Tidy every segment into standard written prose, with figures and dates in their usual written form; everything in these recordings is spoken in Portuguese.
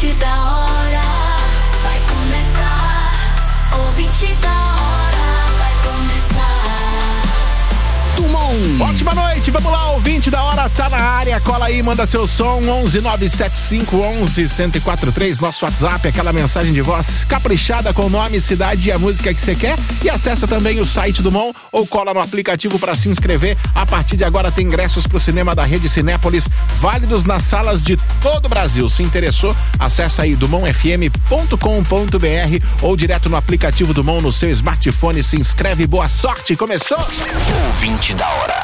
Ouvinte da hora vai começar. Ouvinte da hora vai começar. Dumont. Ótima noite, vamos lá, ouvinte da hora, tá na área, cola aí, manda seu som, 11975111043, nosso WhatsApp, aquela mensagem de voz caprichada com o nome, cidade e a música que você quer, e acessa também o site Dumont ou cola no aplicativo para se inscrever. A partir de agora tem ingressos pro cinema da Rede Cinépolis, válidos nas salas de todo o Brasil. Se interessou, acessa aí dumontfm.com.br ou direto no aplicativo Dumont no seu smartphone, se inscreve, boa sorte, começou! Ouvinte da hora.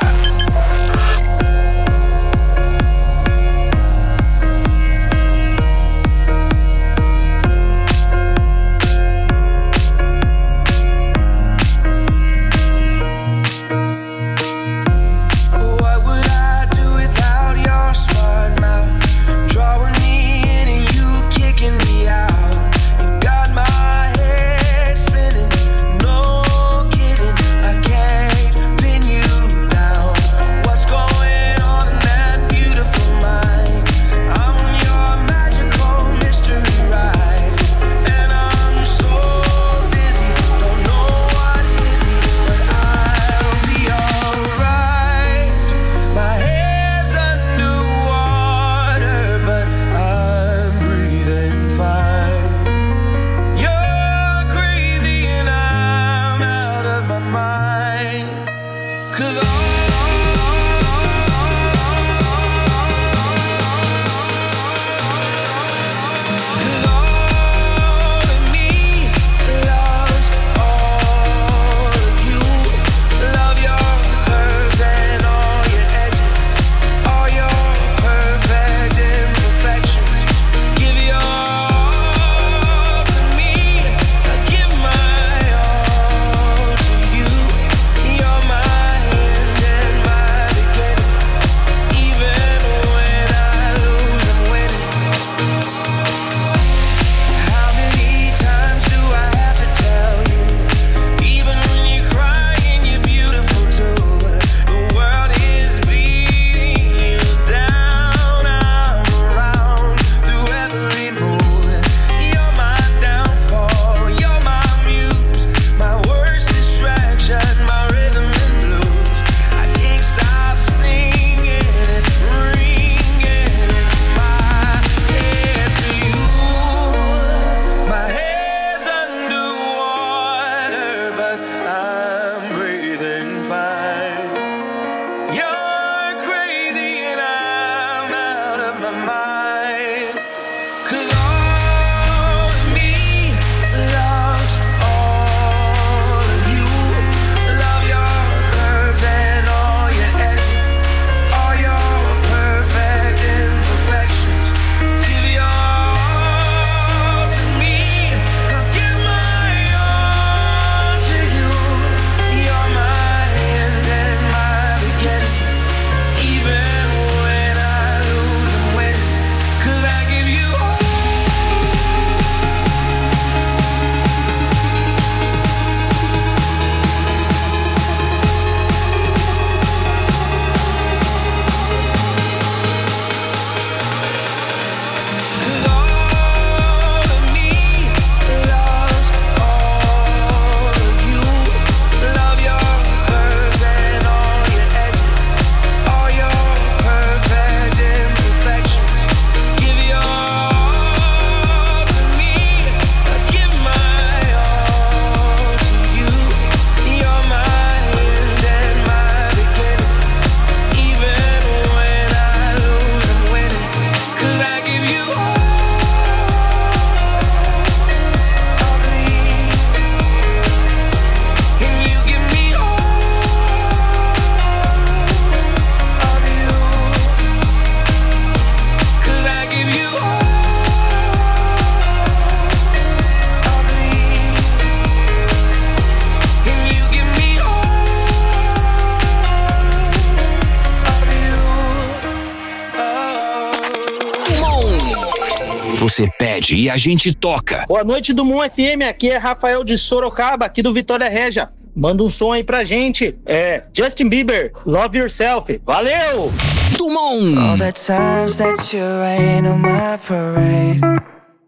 Você pede e a gente toca. Boa noite, Dumont FM. Aqui é Rafael de Sorocaba, aqui do Vitória Régia. Manda um som aí pra gente. É Justin Bieber, Love Yourself. Valeu! Dumont! All the times that you rain on my parade,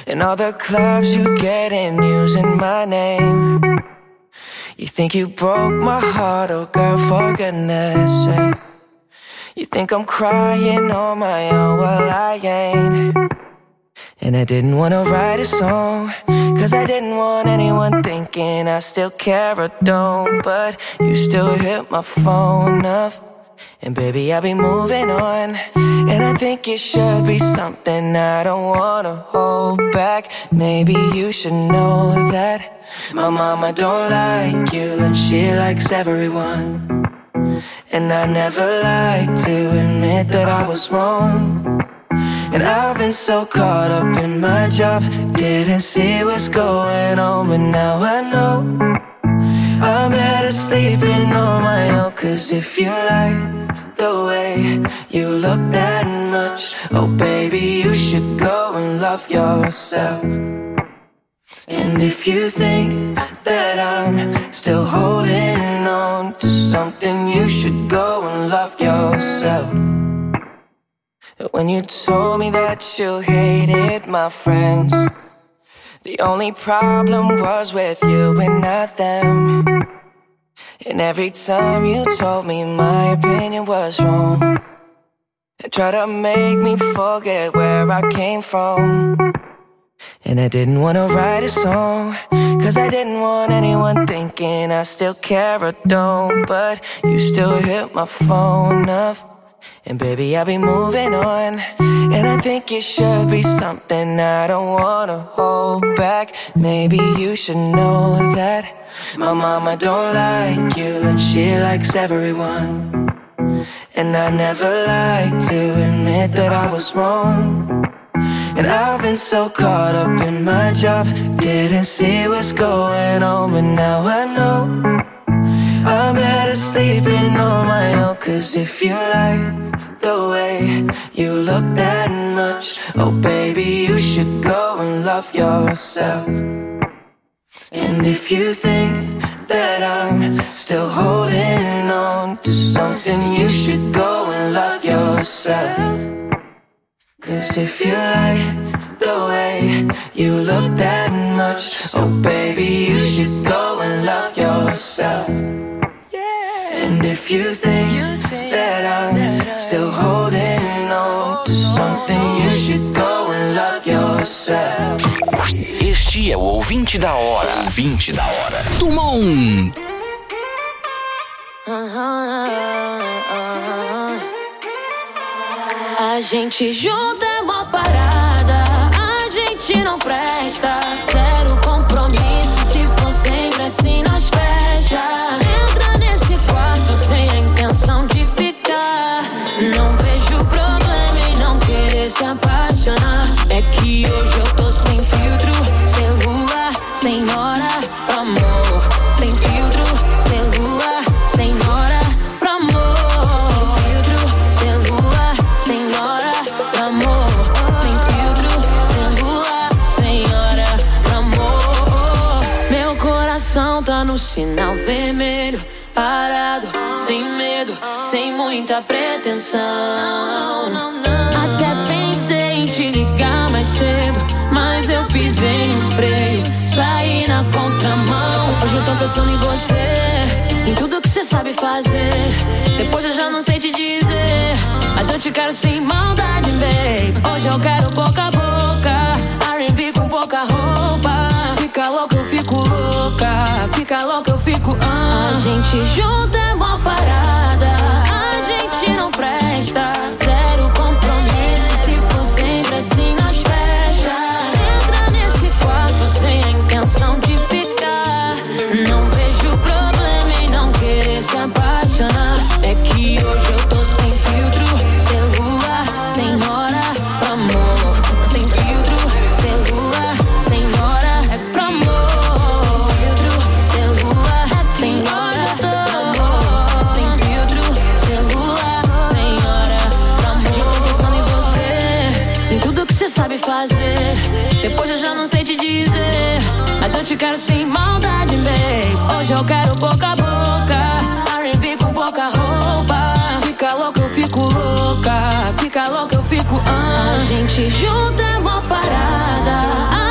And all the clubs you get in using my name. You think you broke my heart, oh girl, for goodness sake. You think I'm crying on my own, well I ain't. And I didn't wanna write a song, cause I didn't want anyone thinking I still care or don't. But you still hit my phone up, and baby I'll be moving on. And I think it should be something I don't wanna hold back. Maybe you should know that my mama don't like you, and she likes everyone. And I never like to admit that I was wrong. And I've been so caught up in my job, didn't see what's going on. But now I know I'm better sleeping on my own. Cause if you like the way you look that much, oh baby, you should go and love yourself. And if you think that I'm still holding on to something, you should go and love yourself. When you told me that you hated my friends, the only problem was with you and not them. And every time you told me my opinion was wrong, and tried to make me forget where I came from. And I didn't wanna write a song, cause I didn't want anyone thinking I still care or don't. But you still hit my phone up, and baby I'll be moving on. And I think it should be something I don't wanna hold back. Maybe you should know that my mama don't like you, and she likes everyone. And I never like to admit that I was wrong. And I've been so caught up in my job, didn't see what's going on. But now I know I'm better sleeping on my own. Cause if you like the way you look that much, oh baby, you should go and love yourself. And if you think that I'm still holding on to something, you should go and love yourself. Cause if you like the way you look that much, oh baby, you should go and love yourself. And if you think that I'm still holding on to something, you should go and love yourself. Este é o ouvinte da hora. Ouvinte da hora. Dumont. A gente junta é uma parada, a gente não presta. Zero compromisso, se for sempre assim nós fecha. Entra nesse quarto sem a intenção de ficar. Não vejo problema em não querer se apaixonar. É que hoje eu tô sem filtro, celular, sem hora pro amor. Sem filtro, celular, sem hora pro amor. Sem filtro, celular, sem hora pro amor. Sem filtro, celular, sem hora pro amor. Meu coração tá no sinal vermelho, parado, sem medo, sem muita pretensão. Até pensei em te ligar mais cedo, mas eu pisei no freio, saí na contramão. Hoje eu tô pensando em você, em tudo que você sabe fazer. Depois eu já não sei te dizer, mas eu te quero sem maldade, babe. Hoje eu quero boca a boca, R&B com pouca roupa. Fica louca, eu fico louca, fica louca, eu fico A gente junta é uma parada, a gente não presta. Zero compromisso, se for sempre assim nós fecha. Entra nesse quarto sem a intenção de ficar. Não vejo problema em não querer se apaixonar. É que hoje eu tô sem filtro, celular, sem hora pro amor. Sem filtro, celular, sem hora é pro amor. Sem filtro, celular, sem hora pro amor. Sem filtro, celular, sem hora pro amor. Já tô pensando em você, em tudo que você sabe fazer. Depois eu já não sei te dizer, mas eu te quero sem maldade, babe. Hoje eu quero boca a boca, R&B com pouca roupa. Fica louca, eu fico louca, fica louca, eu fico A gente junta é uma parada,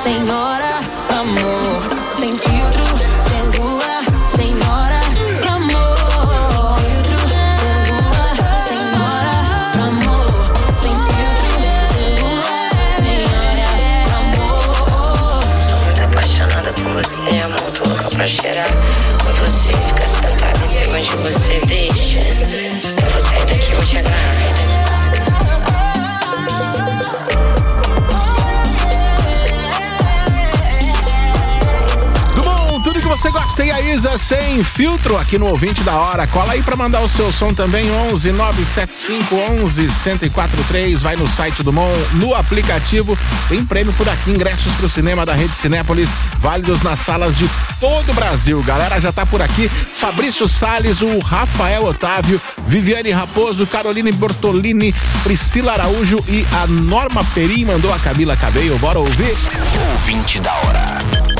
sem hora pro amor, sem filtro, sem lua, sem hora pro amor, sem filtro, sem lua, sem hora pro amor, sem filtro, sem lua, sem hora pro amor. Sou muito apaixonada por você, amor, tô louca pra cheirar com você, ficar sentada em cima de você, deixa. Eu vou sair daqui, vou te agarrar. Tudo que você gosta, e a Isa sem filtro aqui no Ouvinte da Hora. Cola aí pra mandar o seu som também, 11 975 11 1043. Vai no site do Mon, no aplicativo. Tem prêmio por aqui, ingressos pro cinema da Rede Cinépolis, válidos nas salas de todo o Brasil. Galera já tá por aqui, Fabrício Salles, o Rafael Otávio, Viviane Raposo, Caroline Bortolini, Priscila Araújo e a Norma Perim mandou a Camila Cabello. Bora ouvir? Ouvinte da Hora.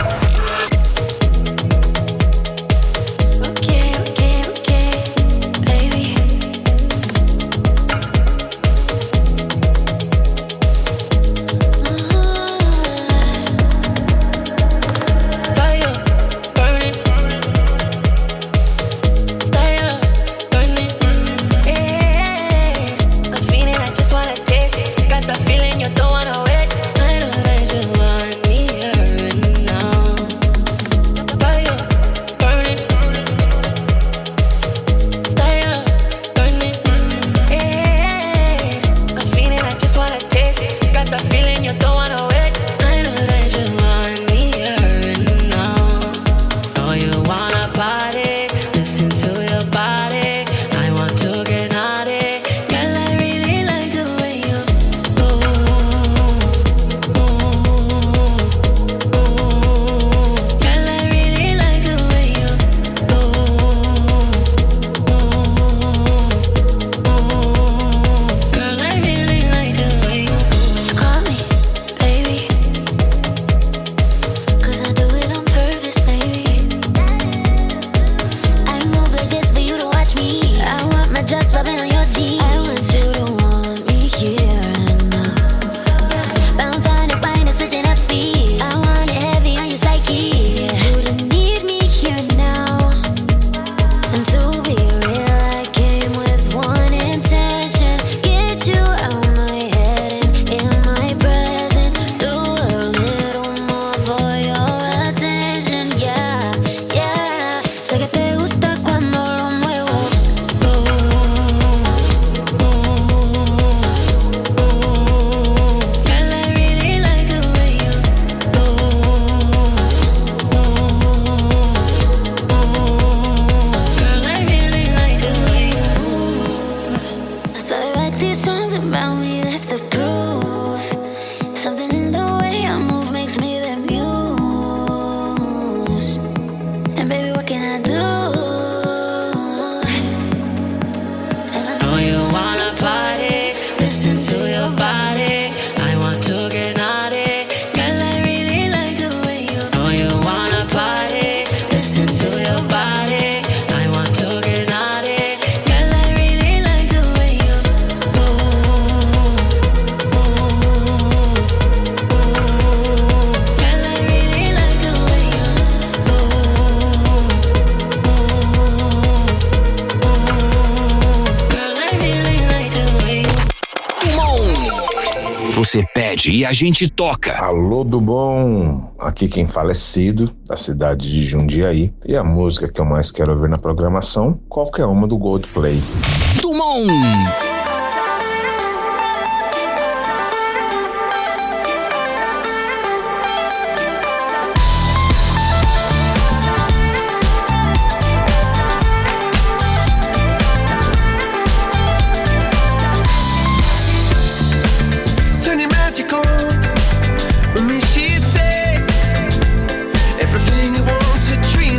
Você pede e a gente toca. Alô do bom, aqui quem fala é Cido, da cidade de Jundiaí. E a música que eu mais quero ouvir na programação, qualquer uma do Coldplay. Dumont.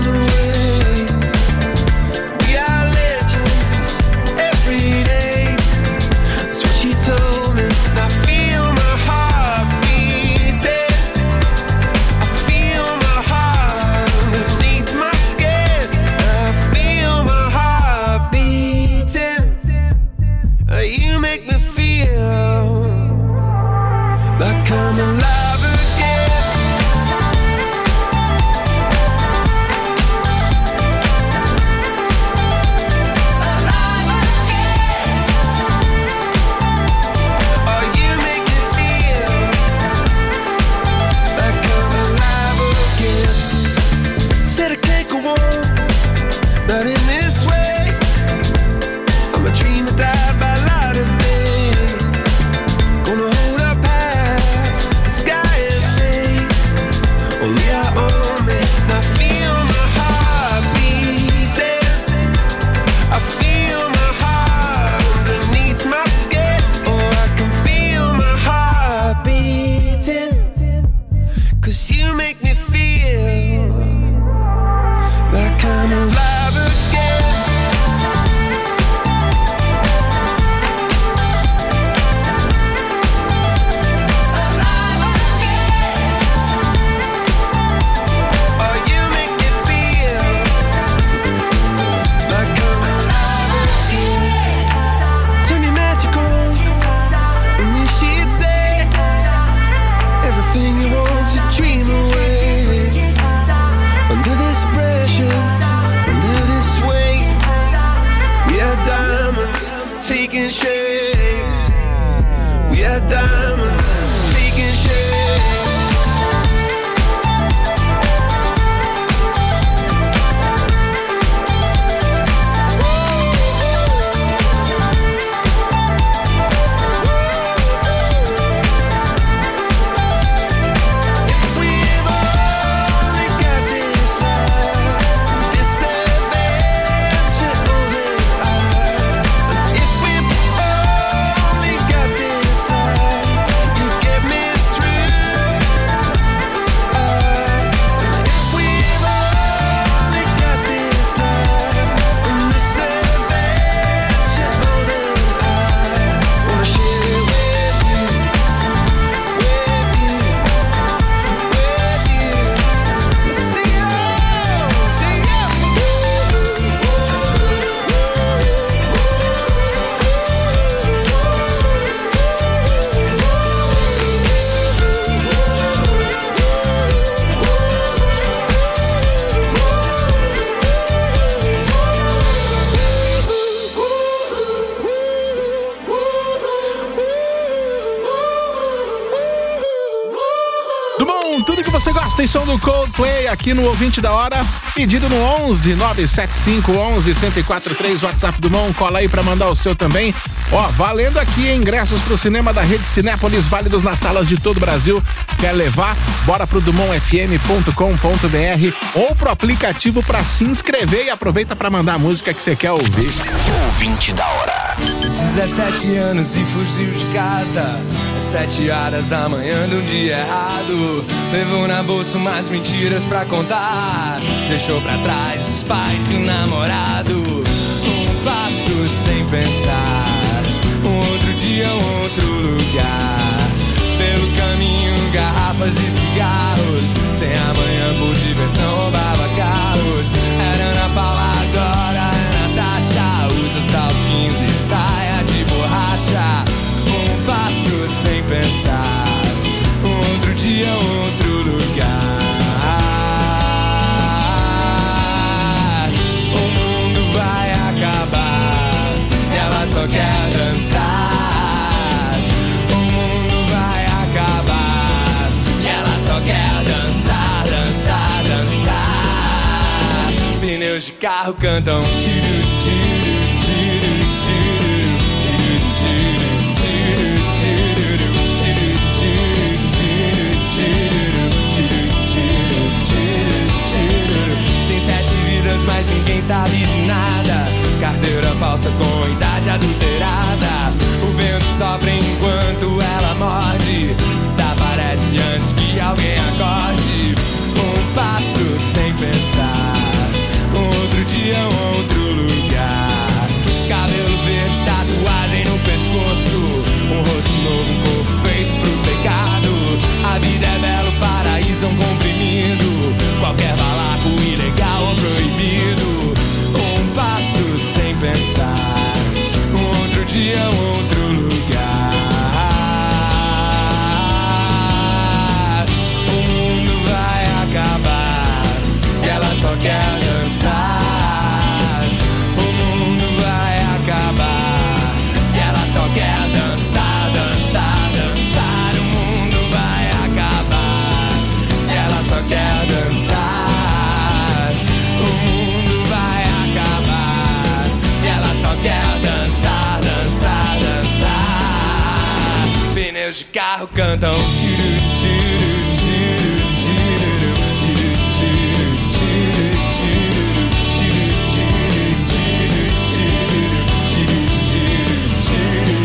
Every day taking shape. We are diamonds taking shape. Tem som do Coldplay aqui no Ouvinte da Hora, pedido no 11 975 11 1043, WhatsApp do Mon, cola aí pra mandar o seu também. Ó, valendo aqui ingressos pro cinema da Rede Cinépolis, válidos nas salas de todo o Brasil. Quer levar? Bora pro dumonfm.com.br ou pro aplicativo pra se inscrever e aproveita pra mandar a música que você quer ouvir. Ouvinte da Hora. 17 anos e fugiu de casa às 7 horas da manhã de um dia errado. Levou na bolsa umas mentiras pra contar. Deixou pra trás os pais e o namorado. Um passo sem pensar. Um outro dia, um outro lugar. Pelo caminho, garrafas e cigarros. Sem amanhã, por diversão, roubava carros. Era Ana Paula, agora é Natasha. Usa salto 15 e saia de borracha. Um passo sem pensar. Um outro dia, um outro lugar. O mundo vai acabar e ela só quer dançar. O mundo vai acabar e ela só quer dançar, dançar, dançar. Pneus de carro cantam tiro, tiro, tiro, tiro, tiro, tiro, tiro, tiro, tiro, tiro, tiro. Tem 7 vidas, mas ninguém sabe de nada. Carteira falsa com idade adulterada. O vento sopra enquanto ela morde. Desaparece antes que alguém acorde. Um passo sem pensar. Um outro dia, um outro lugar. Cabelo verde, tatuagem no pescoço. Um rosto novo, um corpo feito pro pecado. A vida é belo, paraíso é um comprimido. Qualquer balaco, ilegal ou proibido. Um passo sem pensar. Um outro dia, um outro lugar. O mundo vai acabar e ela só quer dançar. O mundo vai acabar e ela só quer dançar, dançar, dançar. O mundo vai acabar e ela só quer dançar. O mundo vai acabar e ela só quer dançar, dançar, dançar. Pneus de carro cantam tiro, tiro, tiro, tiro, tiro, tiro, tiro, tiro, tiro, tiro, tiro, tiro,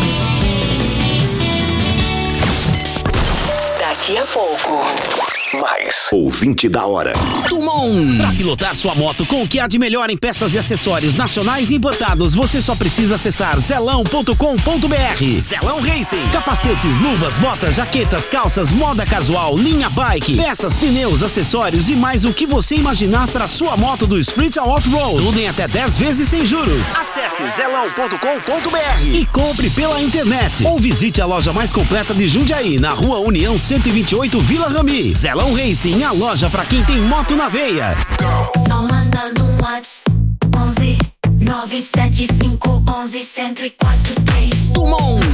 Daqui a pouco, mais. Ouvinte da hora. Dumont. Para pilotar sua moto com o que há de melhor em peças e acessórios nacionais e importados, você só precisa acessar zelão.com.br. Zelão Racing. Capacetes, luvas, botas, jaquetas, calças, moda casual, linha bike, peças, pneus, acessórios e mais o que você imaginar para sua moto do street ao off-road. Tudo em até 10 vezes sem juros. Acesse zelão.com.br e compre pela internet. Ou visite a loja mais completa de Jundiaí, na Rua União 128, Vila Rami. Zelão Racing, a loja pra quem tem moto na veia. Só mandando um WhatsApp 11 975 11 1043. Dumont.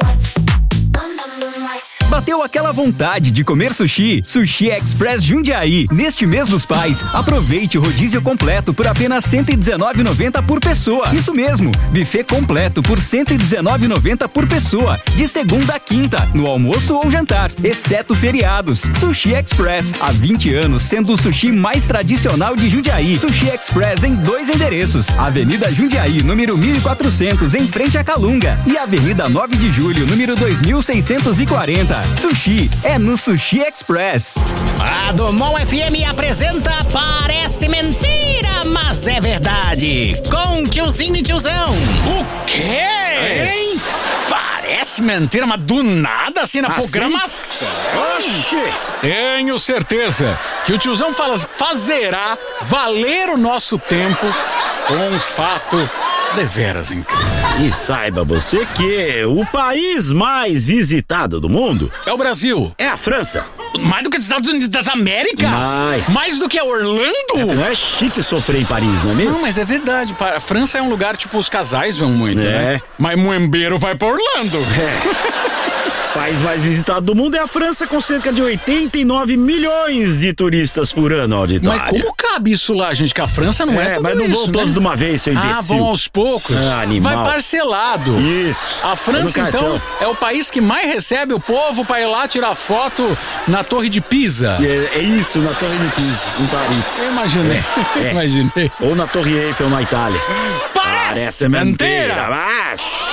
Bateu aquela vontade de comer sushi? Sushi Express Jundiaí. Neste mês dos pais, aproveite o rodízio completo por apenas R$ 119,90 por pessoa. Isso mesmo, buffet completo por R$ 119,90 por pessoa, de segunda a quinta, no almoço ou jantar, exceto feriados. Sushi Express, há 20 anos sendo o sushi mais tradicional de Jundiaí. Sushi Express em 2 endereços: Avenida Jundiaí, número 1400, em frente a Calunga, e Avenida 9 de Julho, número 2640. Sushi é no Sushi Express. A Dumont FM apresenta Parece Mentira, mas é verdade, com Tiozinho e Tiozão. O quê? Hein? Parece mentira, mas do nada assim na programação. Oxi! Tenho certeza que o tiozão fazerá valer o nosso tempo com um fato deveras incrível. E saiba você que o país mais visitado do mundo é o Brasil. É a França. Mais do que os Estados Unidos da América? Mais do que Orlando? Não é chique sofrer em Paris, não é mesmo? Não, mas é verdade. A França é um lugar, tipo, os casais vão muito, né? Mas Muembeiro vai pra Orlando. O país mais visitado do mundo é a França, com cerca de 89 milhões de turistas por ano, auditório. Mas como cabe isso lá, gente? Que a França não é tudo mas não isso, vão todos de uma vez, seu imbecil. Vão aos poucos. Animal. Vai parcelado. Isso. A França, então, é o país que mais recebe o povo pra ir lá tirar foto na Torre de Pisa. É isso, na Torre de Pisa, em Paris. Eu imaginei. Imaginei. Ou na Torre Eiffel, na Itália. Parece mentira, mas...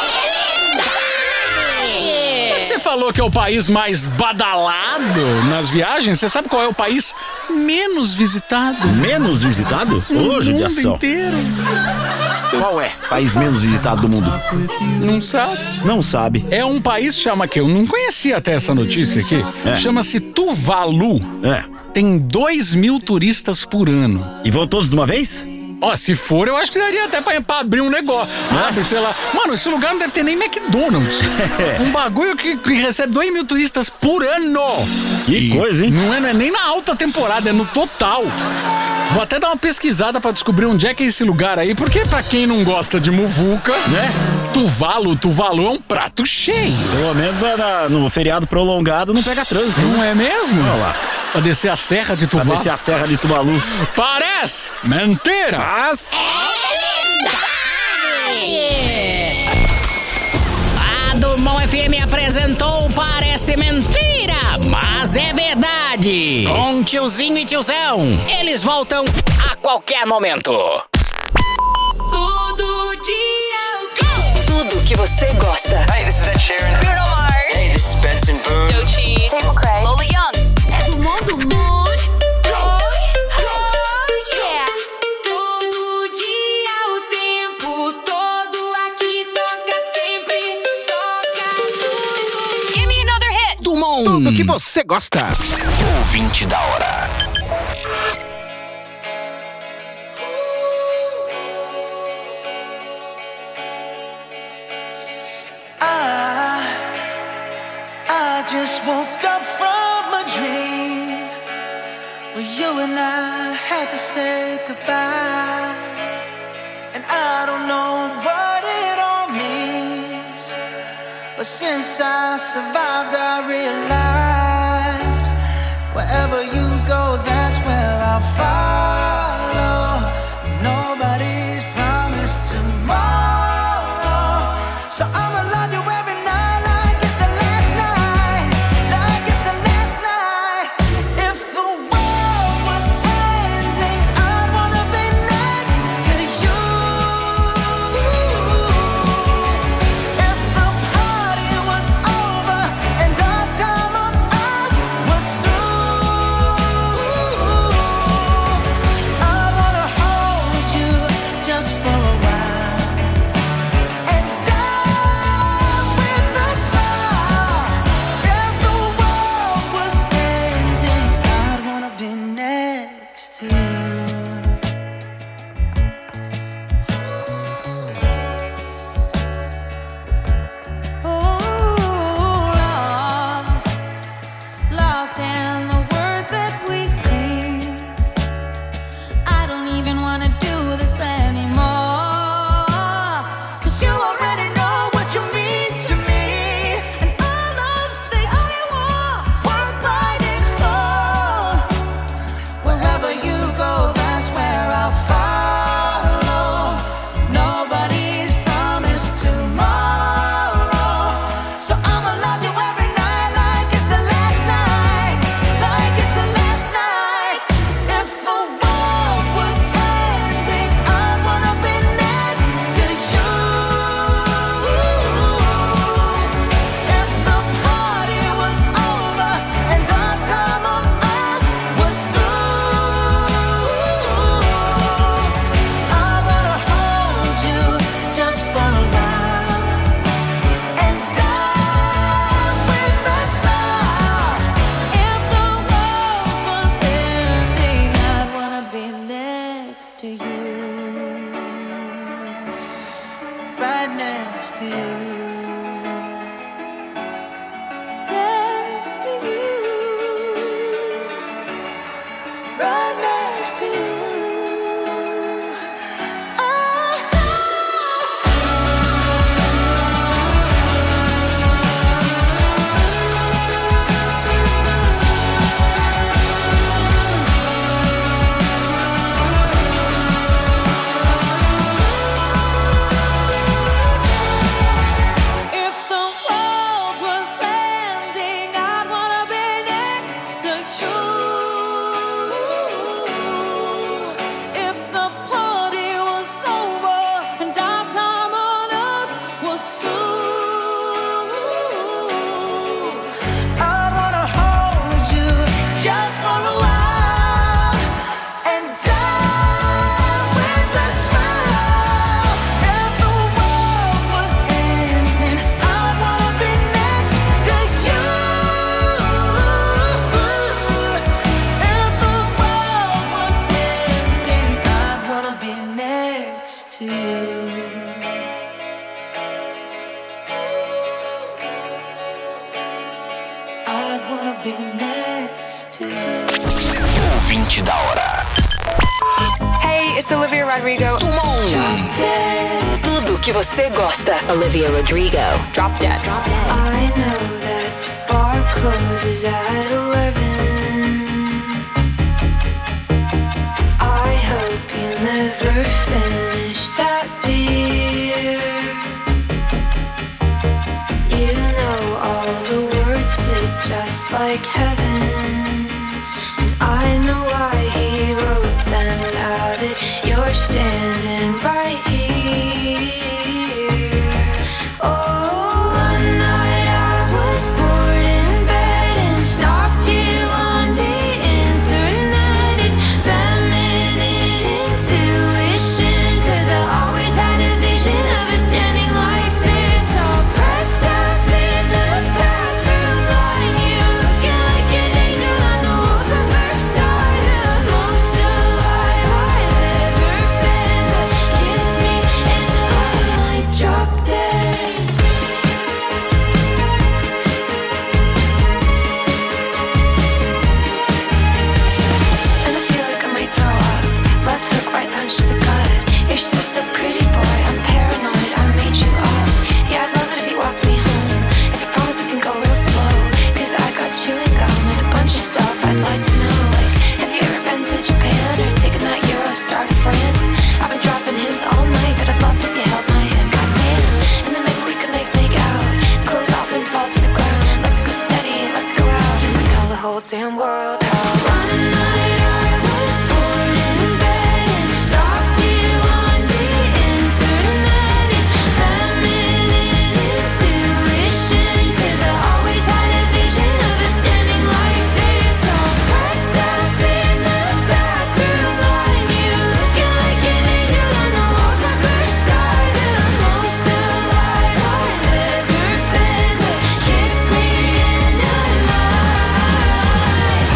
Você falou que é o país mais badalado nas viagens. Você sabe qual é o país menos visitado? Menos visitado? Ô, judiação. Inteiro. Qual é o país menos visitado do mundo? Não sabe? Não sabe. É um país que eu não conhecia até essa notícia aqui. Chama-se Tuvalu. Tem 2.000 turistas por ano. E vão todos de uma vez? Se for, eu acho que daria até pra abrir um negócio. Abre, sei lá. Mano, esse lugar não deve ter nem McDonald's. Um bagulho que recebe 2.000 turistas por ano. Que coisa, hein? Não é nem na alta temporada, é no total. Vou até dar uma pesquisada pra descobrir onde é que é esse lugar aí, porque pra quem não gosta de muvuca, né? Tuvalu é um prato cheio. Pelo menos no feriado prolongado não pega trânsito. Não é mesmo? Olha lá. Pra descer a Serra de Tuvalu. Pra descer a Serra de Tuvalu. Parece mentira. Mas... A Dumont FM apresentou Parece Mentira, mas é verdade. Com Tiozinho e Tiozão. Eles voltam a qualquer momento. Todo dia. Tudo que você gosta. Hey, this is Ed Sheeran. Bruno Mars. Hey, this is Benson Boone. Doechii. Table Craig. Lola Young. É do mundo, mundo. Yeah. Todo dia, o tempo todo, aqui toca sempre, toca tudo. Give me another hit. Dumont. Tudo que você gosta. Ouvinte da hora. I just woke up from a dream where you and I had to say goodbye, and I don't know what it all means, but since I survived I realized wherever you go, that's where I'll follow. Nobody's promised tomorrow, so I'ma love you every night like it's the last night, like it's the last night. If the world was ending, I'd wanna be next to you. If the party was over and our time on earth was through, next to you. Next to you. Right next to you. Hey, it's Olivia Rodrigo. Tudo que você gosta. Olivia Rodrigo. Drop Dead. I know that the bar closes at 11. I hope you never finish that beer. You know all the words to Just Like Heaven. And I know why he wrote them now that you're standing right here. Oh, one night I was bored in bed and stalked you on the internet. It's feminine intuition, 'cause I always had a vision of us standing like this, all pressed up in the bathroom line. You looking like an angel on the walls of Versailles, the most alive I've ever been. But kiss me and I might drop dead. And I feel like I might throw up. Left hook, right punch to the gut. You're so pretty, boy. I'm paranoid. I made you up. Yeah, I'd love it if you walked me home. If you promise we can go real slow. 'Cause I got chewing gum and a bunch of stuff I'd like to know. Like, have you ever been to Japan or taken that Eurostar to France? I've been dropping hints all night that I'd love it if you held my hand. Goddamn. And then maybe we could make out. Close off and fall to the ground. Let's go steady, let's go out and tell the whole damn world how. One night I was bored in bed and stalked you on the internet. It's feminine intuition, 'cause I always had a vision of us standing like this, all pressed up in the bathroom line. You looking like an angel on the walls of Versailles, the most alive I've ever been. But kiss me and I might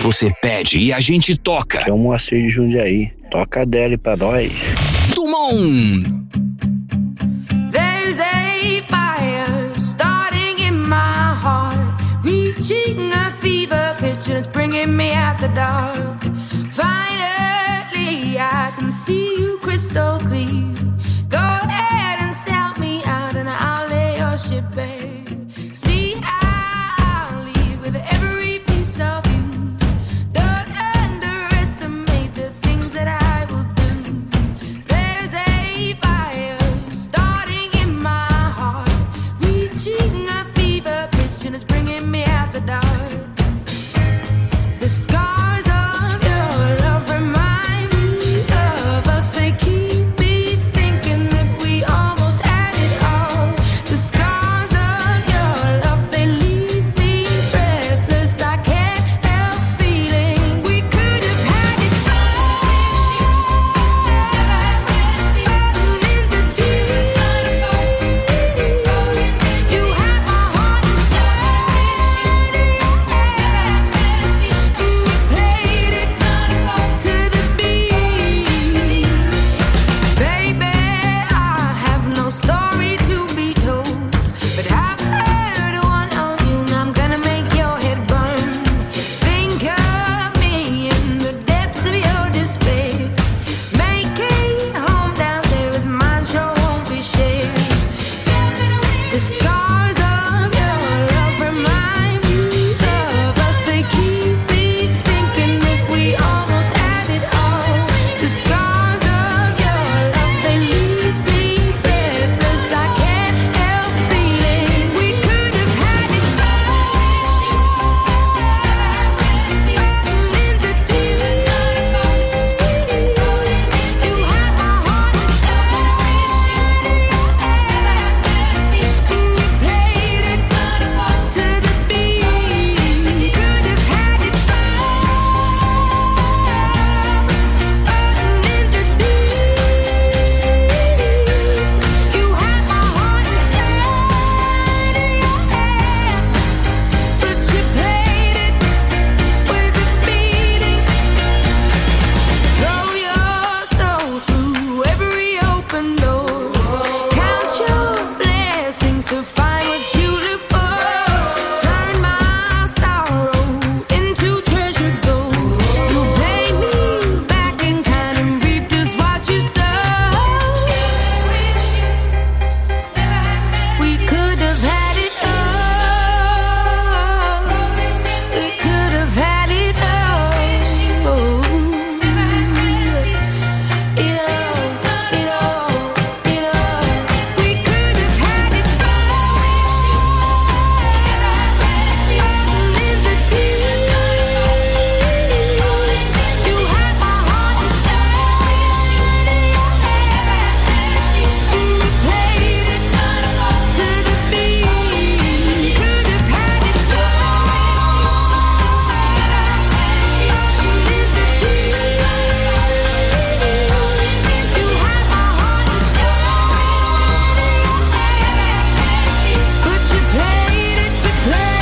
você pede e a gente toca. É o Moacir de Jundiaí. Toca a Adele pra nós. Dumont. There's a fire starting in my heart, reaching a fever pitch and it's bringing me out the dark. Finally, I can see you crystal clear. Go ahead and sell me out and I'll lay your ship bare. See, I'll leave with every piece of you. Don't underestimate the things that I will do. There's a fire starting in my heart, reaching a fever pitch and it's bringing me out the dark. The scars of your love remind me of us. They keep me thinking that we almost had it all. The scars of your love, they leave me breathless. I can't help feeling we could have had it all. Rotten into tears. You have my heart inside of your hand, and you played it to the beat. Baby, I have no story to be told, but I've heard one on you, and I'm gonna make your head burn. Think of me in the depths of your despair. Make a home down there as mine sure won't be shared. The scars of your love remind me of us. They keep me thinking that we almost had it all. The scars of your love, they leave me breathless. I can't help feeling we could have had it all. Rotten into tears. You have my heart inside of your hand, and you played it to the beat. Could have had it all. Rotten into tears. You have my heart inside of your hand, but you played it with a beating. Throw your soul through every open door. Count your blessings to find what you look for. Turn my sorrow into treasure gold. You pay me back in kind and reap just what you sow. We could have had it all. We could have had it all. It all. We could have had it all. Rotten into tears. You have my heart inside of your hand, and you played it to the beat. Could have had it all. Rotten into tears. You have my heart inside of your hand, but you played it to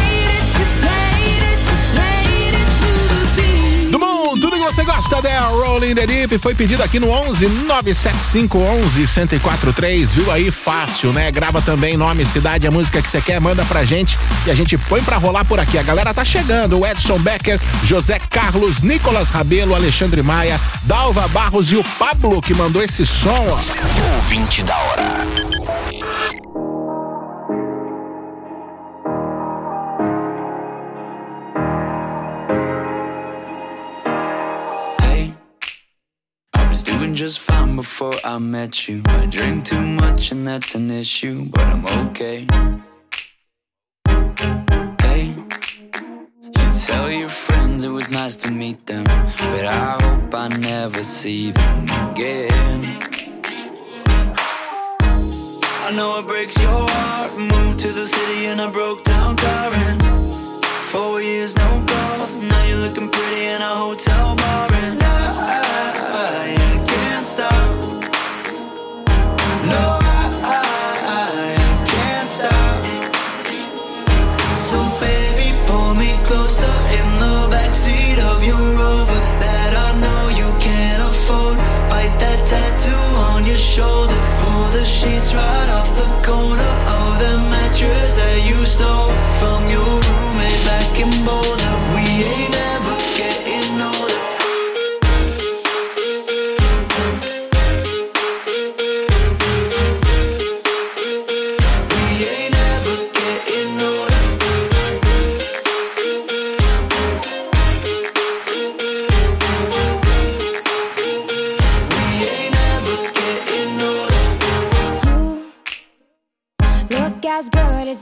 the beat. Dumont, tudo que você gosta da Rolling the Deep foi pedido aqui no 11 975 11 1043, viu aí? Fácil, né? Grava também nome, cidade, a música que você quer, manda pra gente e a gente põe pra rolar por aqui. A galera tá chegando, o Edson Becker, José Carlos, Nicolas Rabelo, Alexandre Maia, Dalva Barros e o Pablo que mandou esse som, ó. Ouvinte da hora. Hey, I was doing just fine before I met you. I drink too much and that's an issue, but I'm okay. Hey, you tell your friends it was nice to meet them, but I hope I never see them again. I know it breaks your heart. Moved to the city and I broke down crying. 4 years, no calls. Now you're looking pretty in a hotel bar, and I can't stop. No, I can't stop. So baby, pull me closer in the backseat of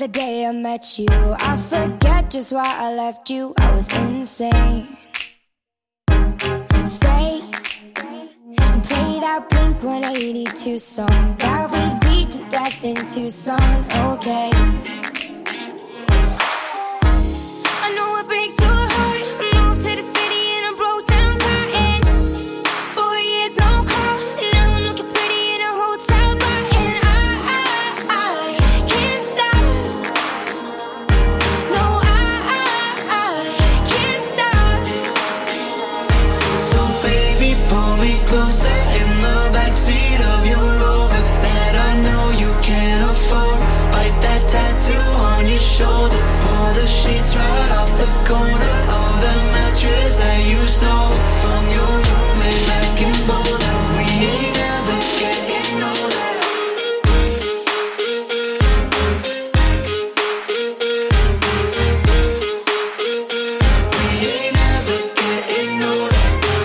the day I met you. I forget just why I left you. I was insane. Stay and play that Blink 182 song that we beat to death in Tucson. Okay. I know it breaks your heart. Moved to the city and I broke down crying. 4 years no call. Now I'm looking pretty in a hotel bar, and I can't stop. No, I can't stop. So baby, pull me closer in the backseat of your Rover that I know you can't afford. Bite that tattoo on your shoulder. Pull the sheets right off the corner of the mattress that you stole from your roommate back in Boulder. We ain't never getting older. We ain't never getting older.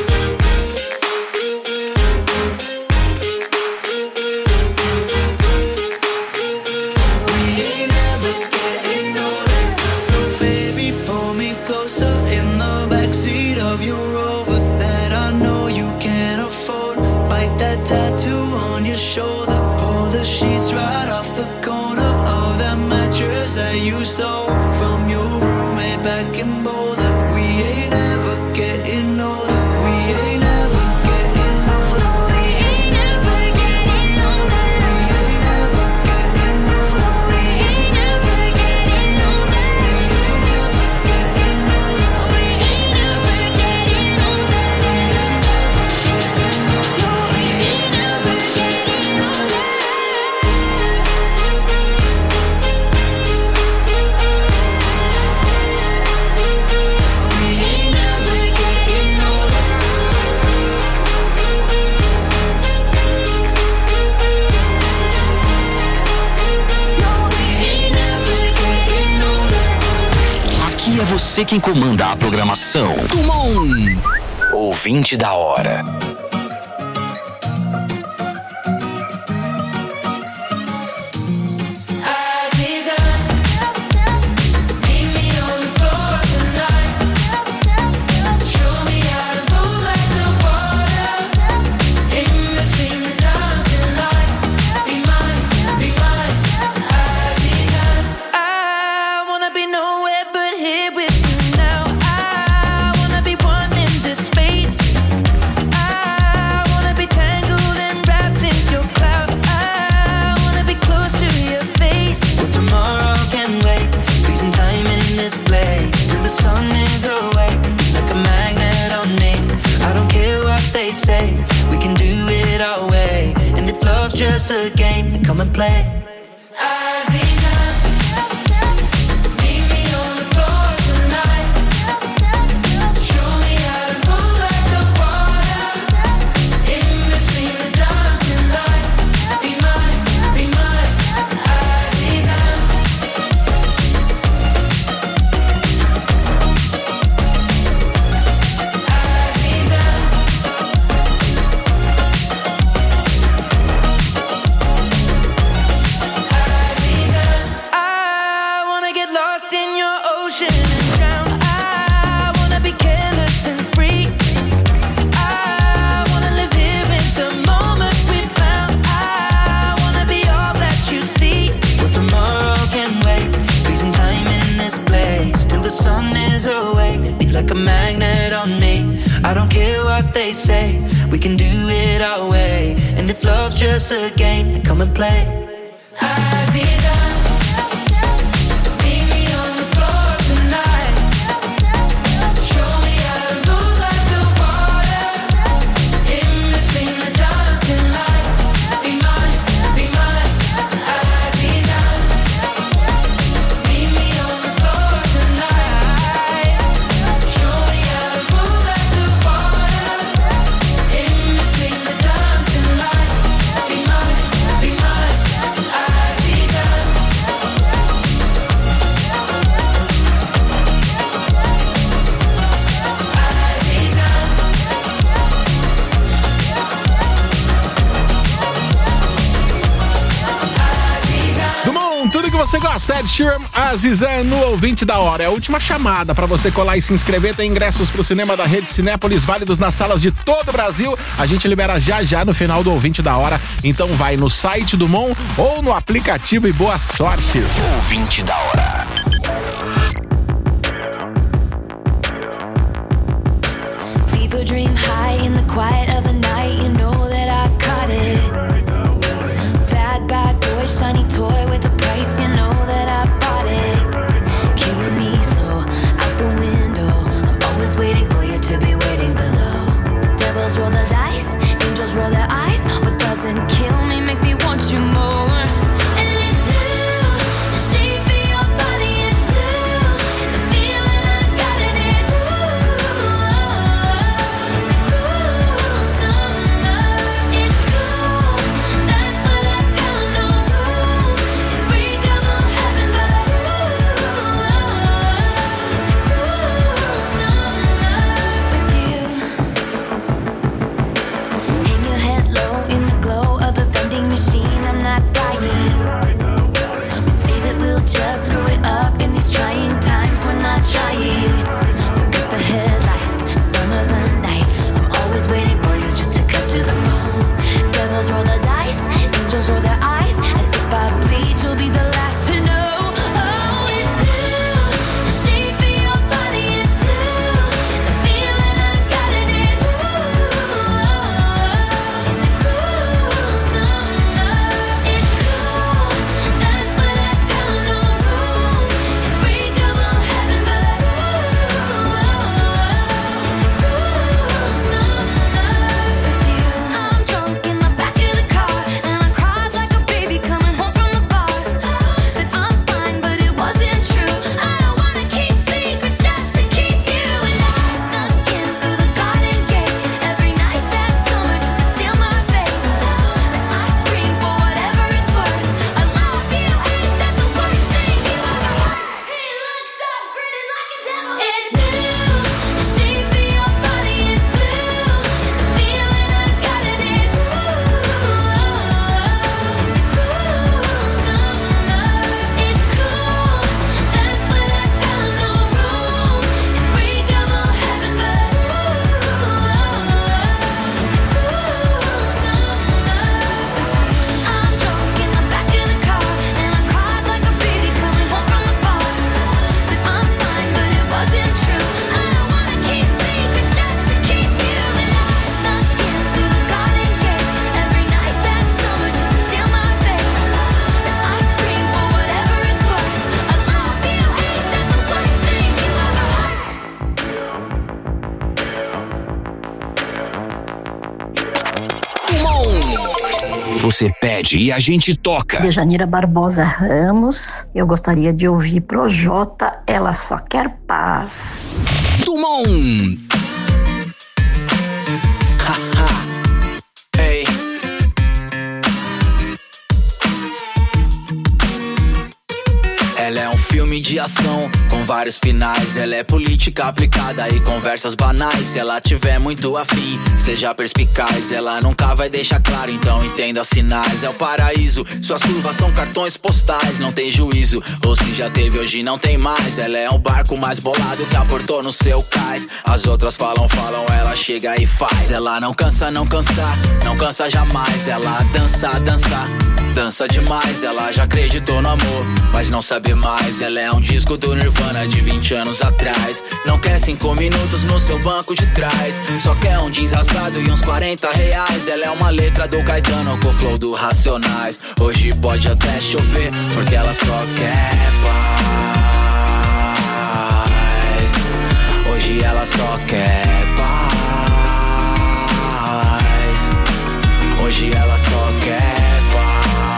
We ain't never getting older. So baby, pull me closer in the backseat of your Rover that I know you can't afford. Bite that tattoo on your shoulder. Pull the sheets right off the corner of that mattress that you stole from your roommate back in Boulder. We ain't never getting older. We ain't never getting older. We ain't never getting older. We ain't never getting older. We ain't never getting older. We ain't never getting older. We ain't never getting older. We ain't never getting older. Aqui é você quem comanda a programação. Dumont, ouvinte da hora. I wanna be nowhere but here with you now. I wanna be one in this space. I wanna be tangled and wrapped in your cloud. I wanna be close to your face. Well, tomorrow can wait. Freezing time in this place till the sun is awake. Like a magnet on me. I don't care what they say. We can do it our way. And if love's just a game, then come and play. I wanna get lost in your ocean and drown. I wanna be careless and free. I wanna live here in the moment we found. I wanna be all that you see. Well, tomorrow can wait. Freezing time in this place till the sun is awake. Be like a magnet on me. I don't care what they say. We can do it our way. And if love's just a game, then come and play. Be mine, be mine. Você gosta? Ed Sheeran, Azizan no Ouvinte da Hora. É a última chamada para você colar e se inscrever. Tem ingressos pro cinema da Rede Cinépolis, válidos nas salas de todo o Brasil. A gente libera já no final do Ouvinte da Hora. Então vai no site do Mon ou no aplicativo e boa sorte. Ouvinte da Hora. People dream high in the quiet of the night. You know that I caught it. Bad boy, shiny toy with a price. You know that I bought it. Killing me slow, out the window. I'm always waiting for you to be waiting below. Devils roll the dice, angels roll their eyes. What doesn't kill me makes me want you more. And it's blue, the shape of your body is blue. The feeling I got in it's it's a cruel summer. It's cool, that's what I tell 'em, no rules. Unbreakable heaven, but it's a cruel summer with you. Hang your head low in the glow of the vending machine. I'm not dying. We say that we'll just screw it up in these trying times. We're not trying. So cut the headlights. Summer's a knife. I'm always waiting for you just to cut to the bone. Devils roll the dice. Angels roll their eyes. And if I bleed, you'll be the last to know. Oh, it's blue. The shape of your body is blue. The feeling I got in it's it's a cruel summer. It's cool. That's what I tell 'em, no rules. Unbreakable heaven, but it's a cruel summer with you. I'm drunk in the back of the car, and I cried like a baby coming home from the bar. Said I'm fine, but it wasn't true. I don't wanna keep secrets just to keep you. And I snuck in through the garden gate every night that summer just to seal my fate. And I scream for whatever it's worth. I love you, ain't that the worst thing you ever heard? He looks up, grinning like a devil. It's blue, the shape of your body is blue. The feeling I got in it's it's a cruel summer. It's cool, that's what I tell 'em, no rules. Unbreakable heaven, but it's a cruel summer. I'm drunk in the back of the car, and I cried like a baby coming home from the bar. Said I'm fine, but it wasn't true. I don't wanna keep secrets just to keep you. And I snuck in through the garden gate every night that summer just to seal my fate. And I scream for whatever it's worth. I love you, ain't that the worst thing you ever heard? Você pede e a gente toca. Dejanira Barbosa Ramos, eu gostaria de ouvir Projota, Ela Só Quer Paz. Dumont. Ei. Ela é um filme de ação com vários finais. Ela é política aplicada e conversas banais. Se ela tiver muito afim, seja perspicaz. Ela nunca vai deixar claro, então entenda os sinais. É o paraíso, suas curvas são cartões postais. Não tem juízo, ou se já teve hoje não tem mais. Ela é um barco mais bolado que aportou no seu cais. As outras falam, ela chega e faz. Ela não cansa, não cansa jamais. Ela dança demais. Ela já acreditou no amor, mas não sabe mais. Ela é um disco do Nirvana de 20 anos atrás. Não quer 5 minutos no seu banco de trás. Só quer um jeans rasgado e uns 40 reais. Ela é uma letra do Caetano com o flow do Racionais. Hoje pode até chover, porque ela só quer paz. Hoje ela só quer paz. Hoje ela só quer paz.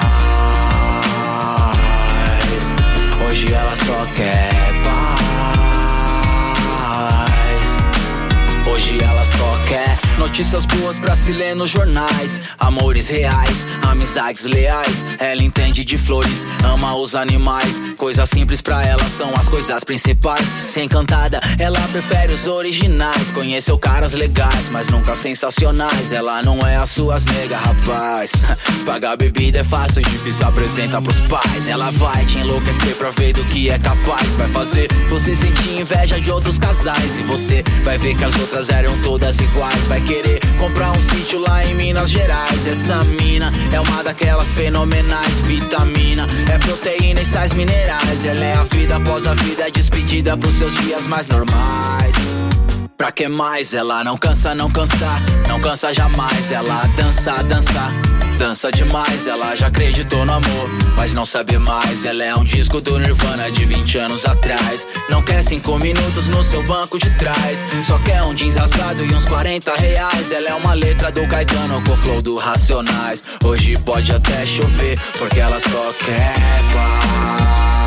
Hoje ela só quer paz. Hoje ela só quer Notícias boas pra se ler nos jornais. Amores reais, amizades leais. Ela entende de flores, ama os animais. Coisas simples pra ela são as coisas principais. Se encantada, ela prefere os originais. Conheceu caras legais, mas nunca sensacionais. Ela não é as suas nega, rapaz. Pagar bebida é fácil, difícil apresenta pros pais. Ela vai te enlouquecer pra ver do que é capaz. Vai fazer você sentir inveja de outros casais. E você vai ver que as outras eram todas iguais. Vai querer comprar um sítio lá em Minas Gerais. Essa mina é uma daquelas fenomenais. Vitamina, é proteína e sais minerais. Ela é a vida após a vida, é despedida pros seus dias mais normais. Pra que mais? Ela não cansa, não cansa, não cansa jamais. Ela dança, dança, dança demais. Ela já acreditou no amor, mas não sabe mais. Ela é um disco do Nirvana de 20 anos atrás. Não quer 5 minutos no seu banco de trás. Só quer um jeans rasgado e uns 40 reais. Ela é uma letra do Caetano com flow do Racionais. Hoje pode até chover, porque ela só quer paz.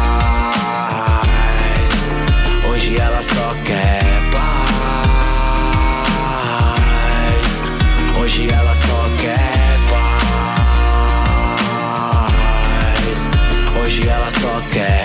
Hoje ela só quer paz. Hoje ela só quer paz. Hoje ela só quer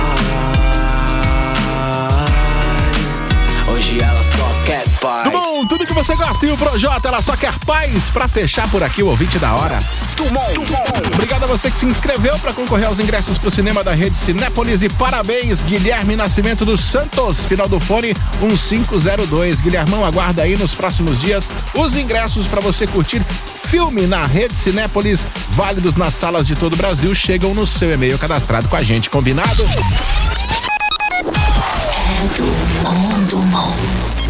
paz. Hoje ela só quer paz. Tudo bom, tudo que você gosta e o Projota, ela só quer paz. Pra fechar por aqui o ouvinte da hora. Obrigado a você que se inscreveu para concorrer aos ingressos pro cinema da Rede Cinépolis e parabéns, Guilherme Nascimento dos Santos, final do fone 1502. Guilhermão, aguarda aí nos próximos dias os ingressos para você curtir filme na Rede Cinépolis, válidos nas salas de todo o Brasil, chegam no seu e-mail cadastrado com a gente, combinado? É do mundo.